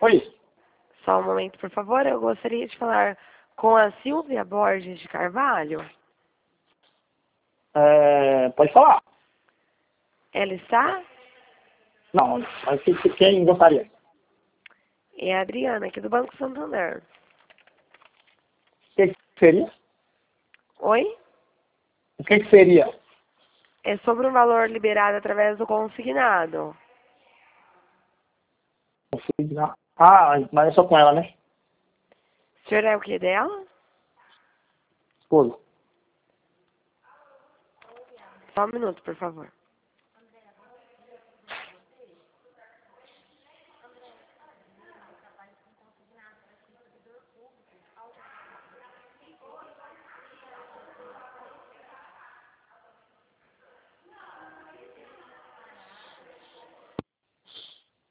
Oi. Só um momento, por favor. Eu gostaria de falar com a Silvia Borges de Carvalho. Pode falar. Ela está? Não, mas quem gostaria? É a Adriana, aqui do Banco Santander. O que seria? Oi? O que seria? É sobre um valor liberado através do consignado. Ah, mas é só com ela, né? O senhor é o que dela? Esposa. Só um minuto, por favor.